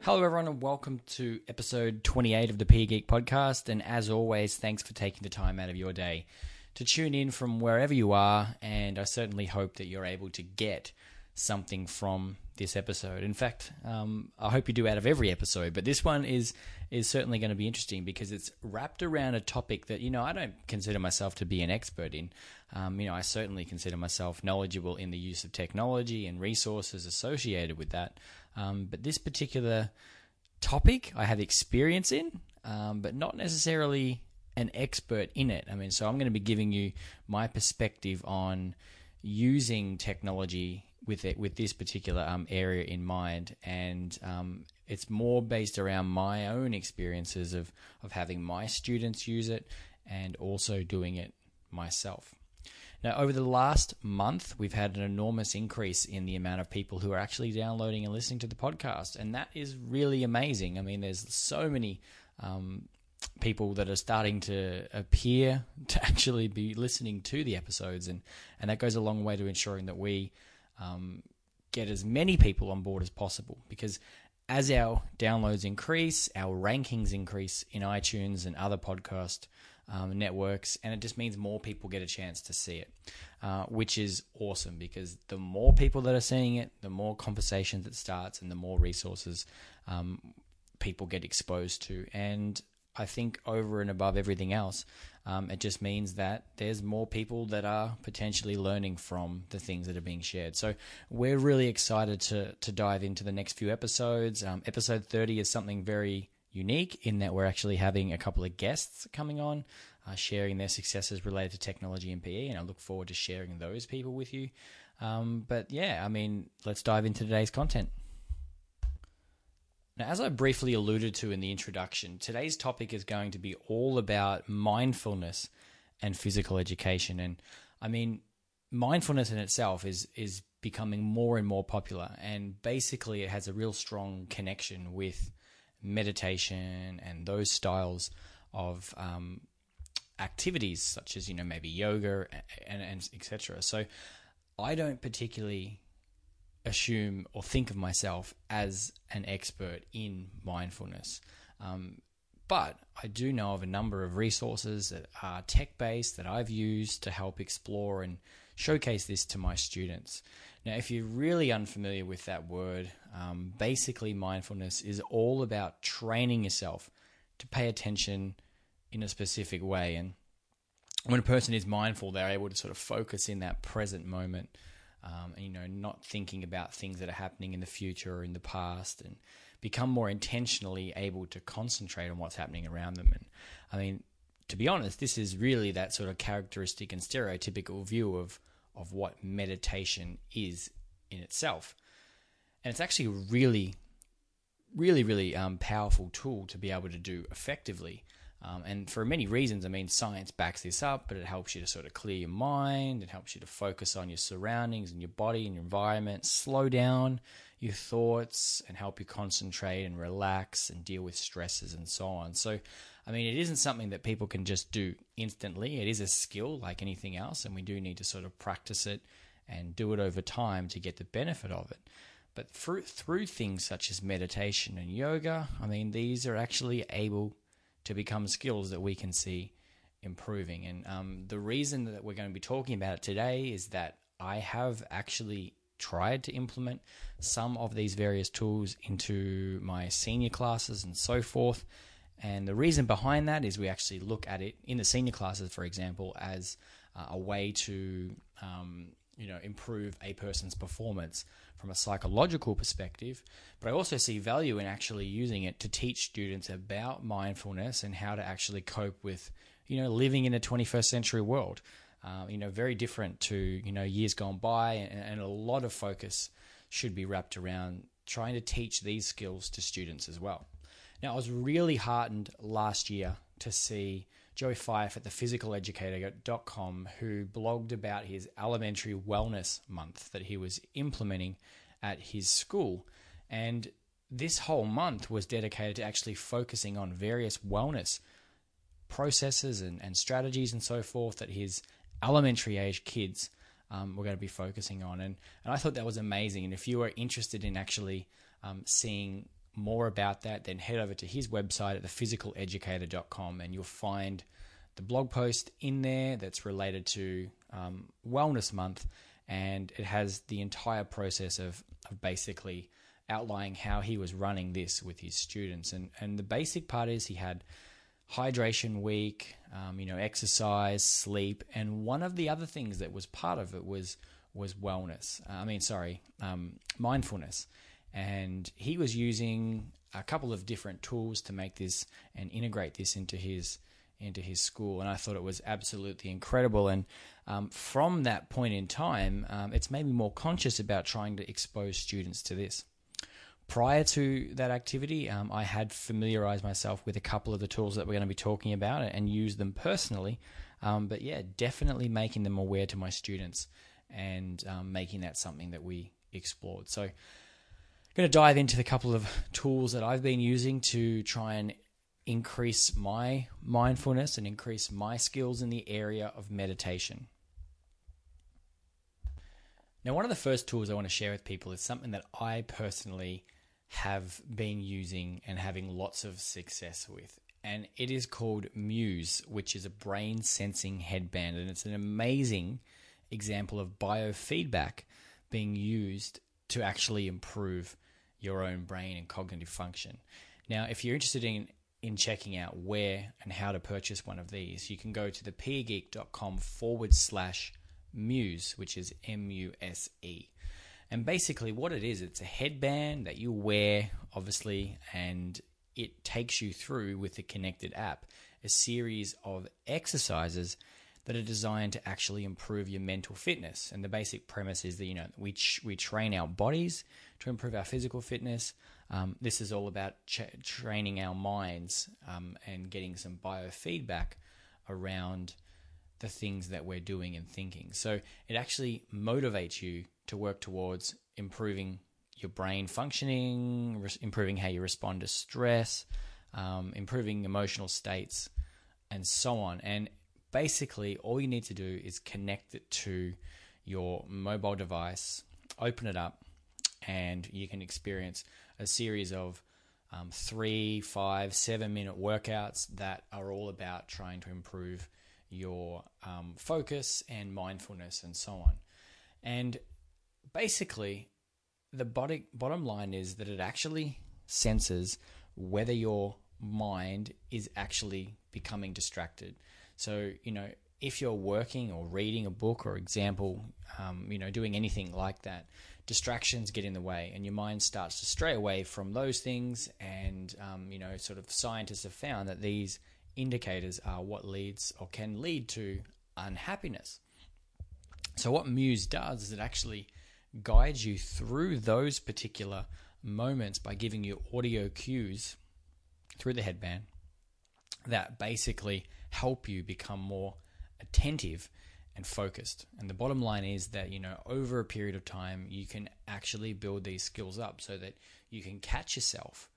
Hello, everyone, and welcome to episode 28 of the PE Geek podcast. And as always, thanks for taking the time out of your day to tune in from wherever you are. And I certainly hope that you're able to get something from this episode. In fact, I hope you do out of every episode, but this one is certainly going to be interesting because it's wrapped around a topic that, I don't consider myself to be an expert in. I certainly consider myself knowledgeable in the use of technology and resources associated with that. But this particular topic I have experience in, but not necessarily an expert in it. So I'm going to be giving you my perspective on using technology with this particular area in mind, and it's more based around my own experiences of having my students use it and also doing it myself. Now, over the last month, we've had an enormous increase in the amount of people who are actually downloading and listening to the podcast, and that is really amazing. There's so many people that are starting to appear to actually be listening to the episodes, and that goes a long way to ensuring that we get as many people on board as possible, because as our downloads increase, our rankings increase in iTunes and other podcast networks, and it just means more people get a chance to see it, which is awesome, because the more people that are seeing it, the more conversations it starts and the more resources people get exposed to. And I think over and above everything else, it just means that there's more people that are potentially learning from the things that are being shared. So we're really excited to dive into the next few episodes. Episode 30 is something very unique in that we're actually having a couple of guests coming on, sharing their successes related to technology and PE, and I look forward to sharing those people with you. Let's dive into today's content. Now, as I briefly alluded to in the introduction, today's topic is going to be all about mindfulness and physical education. And mindfulness in itself is becoming more and more popular, and basically it has a real strong connection with meditation and those styles of activities such as, maybe yoga and etc. So I don't particularly assume or think of myself as an expert in mindfulness. But I do know of a number of resources that are tech-based that I've used to help explore and showcase this to my students. Now, if you're really unfamiliar with that word, basically mindfulness is all about training yourself to pay attention in a specific way. And when a person is mindful, they're able to sort of focus in that present moment, not thinking about things that are happening in the future or in the past, and become more intentionally able to concentrate on what's happening around them. And to be honest, this is really that sort of characteristic and stereotypical view of what meditation is in itself. And it's actually a really, really, really powerful tool to be able to do effectively. And for many reasons, science backs this up, but it helps you to sort of clear your mind. It helps you to focus on your surroundings and your body and your environment, slow down your thoughts and help you concentrate and relax and deal with stresses and so on. So, it isn't something that people can just do instantly. It is a skill like anything else, and we do need to sort of practice it and do it over time to get the benefit of it. But through things such as meditation and yoga, these are actually able to become skills that we can see improving. And the reason that we're going to be talking about it today is that I have actually tried to implement some of these various tools into my senior classes and so forth. And the reason behind that is we actually look at it in the senior classes, for example, as a way to improve a person's performance from a psychological perspective. But I also see value in actually using it to teach students about mindfulness and how to actually cope with, living in a 21st century world. Very different to, years gone by, and a lot of focus should be wrapped around trying to teach these skills to students as well. Now, I was really heartened last year to see Joey Fife at thephysicaleducator.com, who blogged about his elementary wellness month that he was implementing at his school. And this whole month was dedicated to actually focusing on various wellness processes and strategies and so forth that his elementary age kids were going to be focusing on. And I thought that was amazing. And if you are interested in actually seeing more about that, then head over to his website at thephysicaleducator.com, and you'll find the blog post in there that's related to Wellness Month, and it has the entire process of basically outlining how he was running this with his students. And the basic part is he had hydration week, exercise, sleep, and one of the other things that was part of it was mindfulness. And he was using a couple of different tools to make this and integrate this into his school, and I thought it was absolutely incredible. And from that point in time, it's made me more conscious about trying to expose students to this. Prior to that activity, I had familiarized myself with a couple of the tools that we're going to be talking about and used them personally. But yeah, definitely making them aware to my students and making that something that we explored. So I'm going to dive into the couple of tools that I've been using to try and increase my mindfulness and increase my skills in the area of meditation. Now, one of the first tools I want to share with people is something that I personally have been using and having lots of success with. And it is called Muse, which is a brain sensing headband. And it's an amazing example of biofeedback being used to actually improve your own brain and cognitive function. Now, if you're interested in checking out where and how to purchase one of these, you can go to thepeergeek.com/Muse, which is MUSE. And basically what it is, it's a headband that you wear, obviously, and it takes you through, with the connected app, a series of exercises that are designed to actually improve your mental fitness. And the basic premise is that, we train our bodies to improve our physical fitness. This is all about training our minds and getting some biofeedback around the things that we're doing and thinking. So it actually motivates you to work towards improving your brain functioning, improving how you respond to stress, improving emotional states, and so on. And basically, all you need to do is connect it to your mobile device, open it up, and you can experience a series of 3, 5, 7-minute workouts that are all about trying to improve your focus and mindfulness and so on. And basically, the bottom line is that it actually senses whether your mind is actually becoming distracted. So, if you're working or reading a book, or doing anything like that, distractions get in the way and your mind starts to stray away from those things. And, sort of scientists have found that these indicators are what leads or can lead to unhappiness. So what Muse does is it actually guides you through those particular moments by giving you audio cues through the headband that basically help you become more attentive and focused. And the bottom line is that, over a period of time, you can actually build these skills up so that you can catch yourself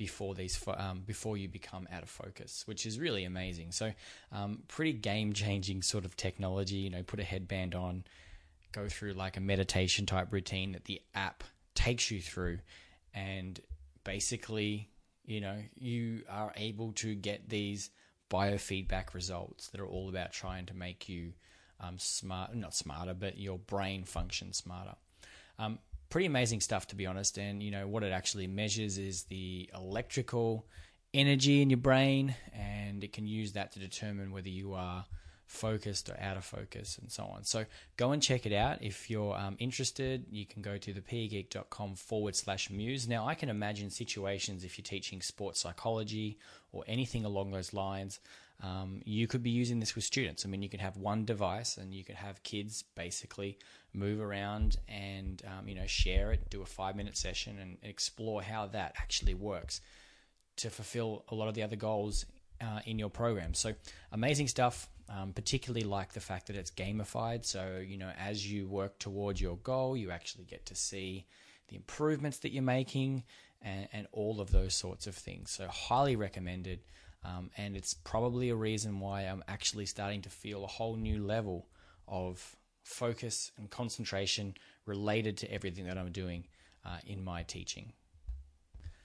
before you become out of focus, which is really amazing. So pretty game-changing sort of technology. Put a headband on, go through like a meditation type routine that the app takes you through, and basically, you are able to get these biofeedback results that are all about trying to make you not smarter, but your brain function smarter. Pretty amazing stuff, to be honest. And what it actually measures is the electrical energy in your brain, and it can use that to determine whether you are focused or out of focus and so on. So go and check it out. If you're interested, you can go to thepeergeek.com/Muse. Now, I can imagine situations if you're teaching sports psychology or anything along those lines, you could be using this with students. You could have one device and you could have kids basically move around and, share it, do a 5-minute session and explore how that actually works to fulfill a lot of the other goals in your program. So amazing stuff, particularly like the fact that it's gamified. So, as you work towards your goal, you actually get to see the improvements that you're making and all of those sorts of things. So highly recommended. And it's probably a reason why I'm actually starting to feel a whole new level of focus and concentration related to everything that I'm doing in my teaching.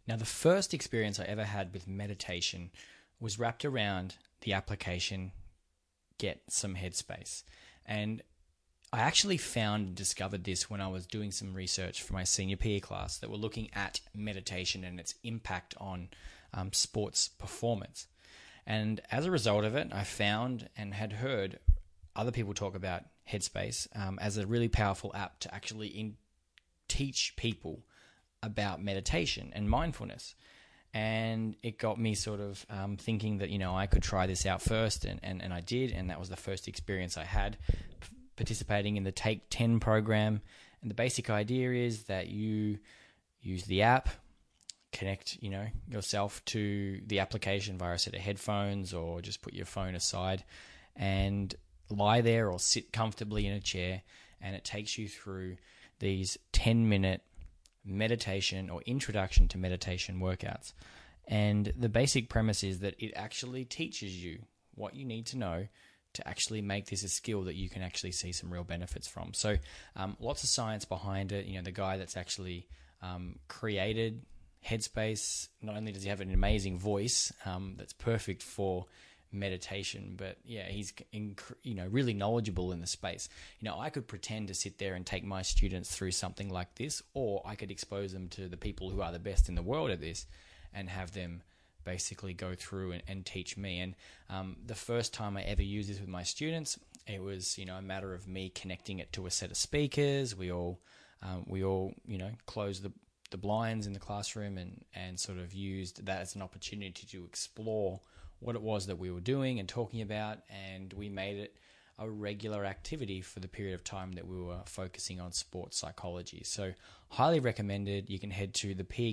Now, the first experience I ever had with meditation was wrapped around the application Get Some Headspace. And I actually found and discovered this when I was doing some research for my senior PE class that were looking at meditation and its impact on sports performance. And as a result of it, I found and had heard other people talk about Headspace as a really powerful app to actually teach people about meditation and mindfulness. And it got me sort of thinking that, I could try this out first, and I did, and that was the first experience I had participating in the Take 10 program. And the basic idea is that you use the app, connect, yourself to the application via a set of headphones, or just put your phone aside and lie there or sit comfortably in a chair, and it takes you through these 10-minute meditation or introduction to meditation workouts. And the basic premise is that it actually teaches you what you need to know to actually make this a skill that you can actually see some real benefits from. So lots of science behind it. The guy that's actually created Headspace, not only does he have an amazing voice that's perfect for meditation, but he's really knowledgeable in the space. I could pretend to sit there and take my students through something like this, or I could expose them to the people who are the best in the world at this and have them basically go through and teach me. And the first time I ever used this with my students, it was a matter of me connecting it to a set of speakers. We all closed the blinds in the classroom and sort of used that as an opportunity to explore what it was that we were doing and talking about, and we made it a regular activity for the period of time that we were focusing on sports psychology. So highly recommended. You can head to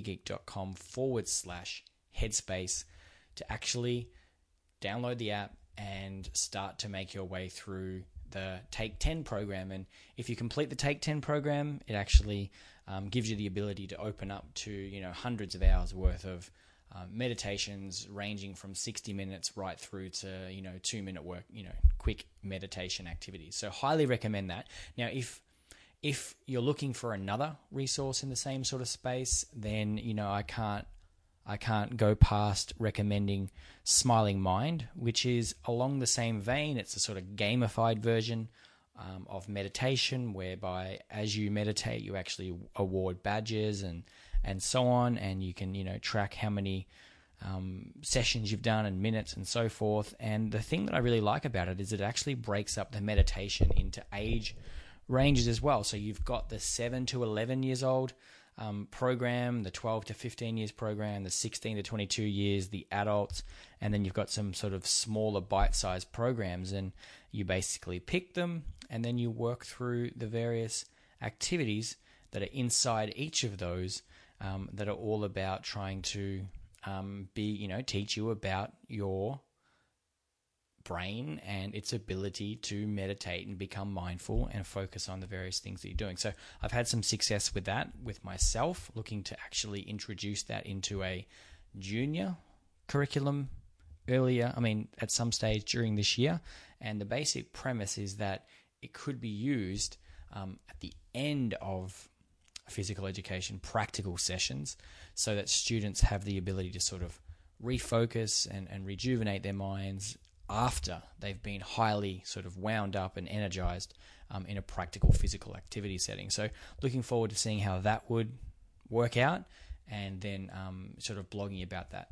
thepegeek.com/headspace to actually download the app and start to make your way through the Take 10 program. And if you complete the Take 10 program, it actually gives you the ability to open up to hundreds of hours worth of meditations, ranging from 60 minutes right through to 2-minute work, quick meditation activities. So highly recommend that. Now, if you're looking for another resource in the same sort of space, then I can't go past recommending Smiling Mind, which is along the same vein. It's a sort of gamified version of meditation, whereby as you meditate, you actually award badges and so on, and you can track how many sessions you've done and minutes and so forth. And the thing that I really like about it is it actually breaks up the meditation into age ranges as well. So you've got the 7 to 11 years old program, the 12 to 15 years program, the 16 to 22 years, the adults, and then you've got some sort of smaller bite-sized programs, and you basically pick them and then you work through the various activities that are inside each of those that are all about trying to teach you about your brain and its ability to meditate and become mindful and focus on the various things that you're doing. So I've had some success with that with myself, looking to actually introduce that into a junior curriculum at some stage during this year. And the basic premise is that it could be used at the end of physical education practical sessions, so that students have the ability to sort of refocus and rejuvenate their minds after they've been highly sort of wound up and energized in a practical physical activity setting. So looking forward to seeing how that would work out, and then sort of blogging about that.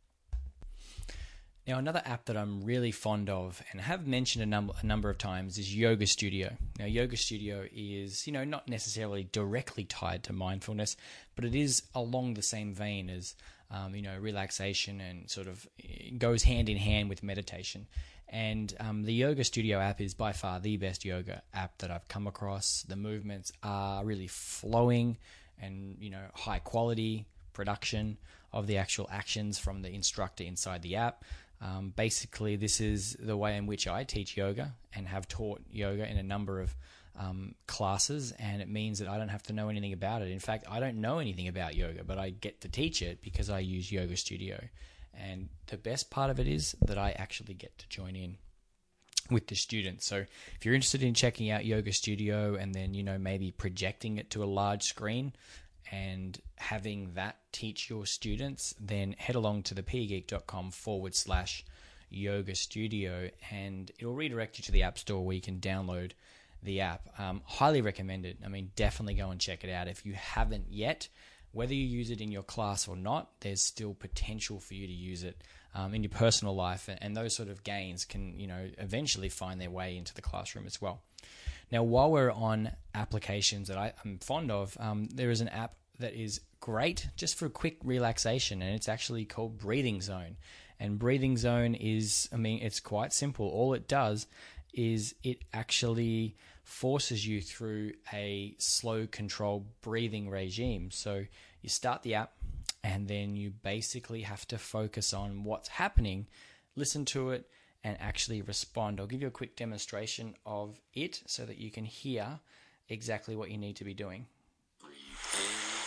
Now, another app that I'm really fond of and have mentioned a number of times is Yoga Studio. Now, Yoga Studio is, not necessarily directly tied to mindfulness, but it is along the same vein as, relaxation, and sort of goes hand in hand with meditation. And the Yoga Studio app is by far the best yoga app that I've come across. The movements are really flowing and, high quality production of the actual actions from the instructor inside the app. Basically, this is the way in which I teach yoga and have taught yoga in a number of classes, and it means that I don't have to know anything about it. In fact, I don't know anything about yoga, but I get to teach it because I use Yoga Studio. And the best part of it is that I actually get to join in with the students. So if you're interested in checking out Yoga Studio and then, maybe projecting it to a large screen and having that teach your students, then head along to the pegeek.com/yoga studio, and it'll redirect you to the App Store where you can download the app. Highly recommend it. I mean, definitely go and check it out. If you haven't yet, whether you use it in your class or not, there's still potential for you to use it in your personal life, and those sort of gains can, eventually find their way into the classroom as well. Now, while we're on applications that I'm fond of, there is an app that is great just for quick relaxation, and it's actually called Breathing Zone. And Breathing Zone is, it's quite simple. All it does is it actually forces you through a slow, controlled breathing regime. So you start the app, and then you basically have to focus on what's happening, listen to it, and actually respond. I'll give you a quick demonstration of it so that you can hear exactly what you need to be doing. Breathe in,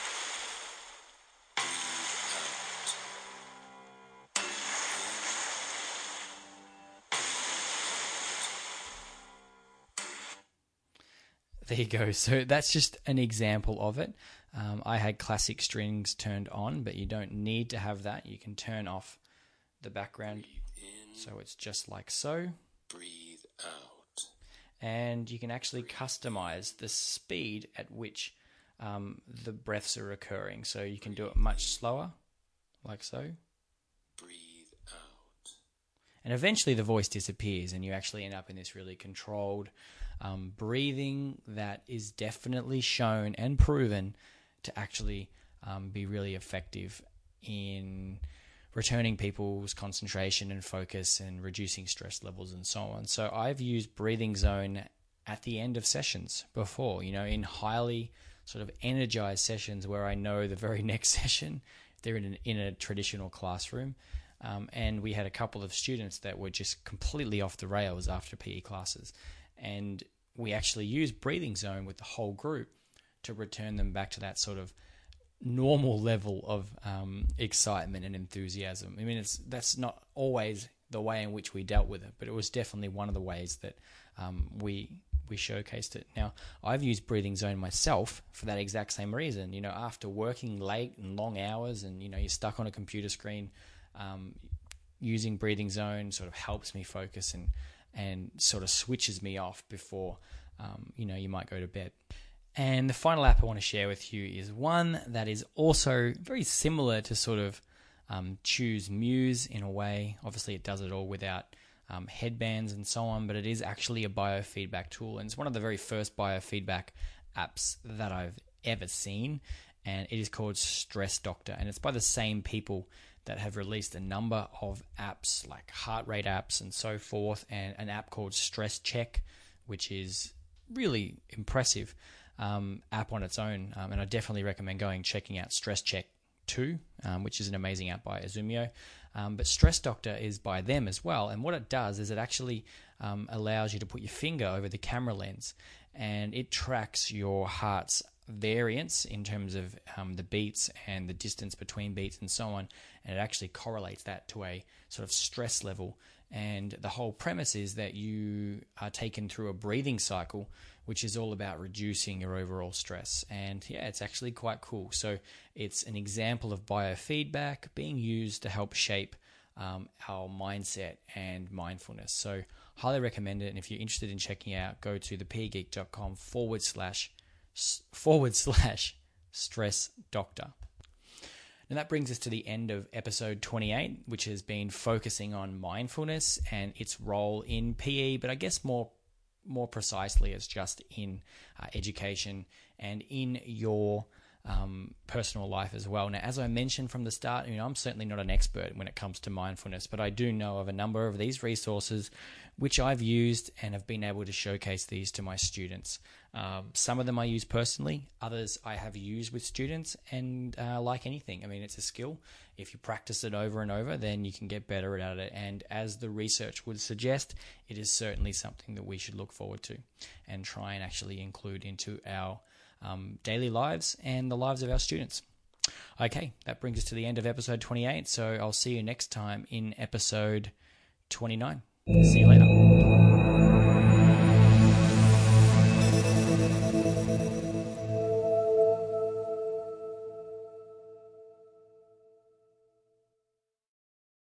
There you go. So that's just an example of it. I had classic strings turned on, but you don't need to have that. You can turn off the background. So it's just like so. breathe out. And you can actually customize the speed at which the breaths are occurring. So you can do it much slower, like so. Breathe out. And eventually the voice disappears and you actually end up in this really controlled breathing that is definitely shown and proven to actually be really effective in returning people's concentration and focus and reducing stress levels and so on. So I've used Breathing Zone at the end of sessions before, in highly sort of energized sessions where I know the very next session, they're in a traditional classroom. And we had a couple of students that were just completely off the rails after PE classes. And we actually used Breathing Zone with the whole group to return them back to that sort of normal level of excitement and enthusiasm. That's not always the way in which we dealt with it, but it was definitely one of the ways that we showcased it. Now, I've used Breathing Zone myself for that exact same reason. After working late and long hours and, you're stuck on a computer screen, using Breathing Zone sort of helps me focus and sort of switches me off before, you might go to bed. And the final app I want to share with you is one that is also very similar to sort of Choose Muse in a way. Obviously, it does it all without headbands and so on, but it is actually a biofeedback tool. And it's one of the very first biofeedback apps that I've ever seen. And it is called Stress Doctor. And it's by the same people that have released a number of apps like heart rate apps and so forth, and an app called Stress Check, which is really impressive app on its own. And I definitely recommend checking out Stress Check 2, which is an amazing app by Azumio. But Stress Doctor is by them as well. And what it does is it actually allows you to put your finger over the camera lens, and it tracks your heart's variance in terms of the beats and the distance between beats and so on, and it actually correlates that to a sort of stress level. And the whole premise is that you are taken through a breathing cycle, which is all about reducing your overall stress. And yeah, it's actually quite cool. So it's an example of biofeedback being used to help shape our mindset and mindfulness. So highly recommend it. And if you're interested in checking it out, go to thepeergeek.com/stress doctor. And that brings us to the end of episode 28, which has been focusing on mindfulness and its role in PE, but I guess more precisely it's just in education and in your personal life as well. Now, as I mentioned from the start, I'm certainly not an expert when it comes to mindfulness, but I do know of a number of these resources which I've used and have been able to showcase these to my students. Some of them I use personally, others I have used with students, and like anything, it's a skill. If you practice it over and over, then you can get better at it. And as the research would suggest, it is certainly something that we should look forward to and try and actually include into our daily lives and the lives of our students. Okay, that brings us to the end of episode 28. So I'll see you next time in episode 29. See you later.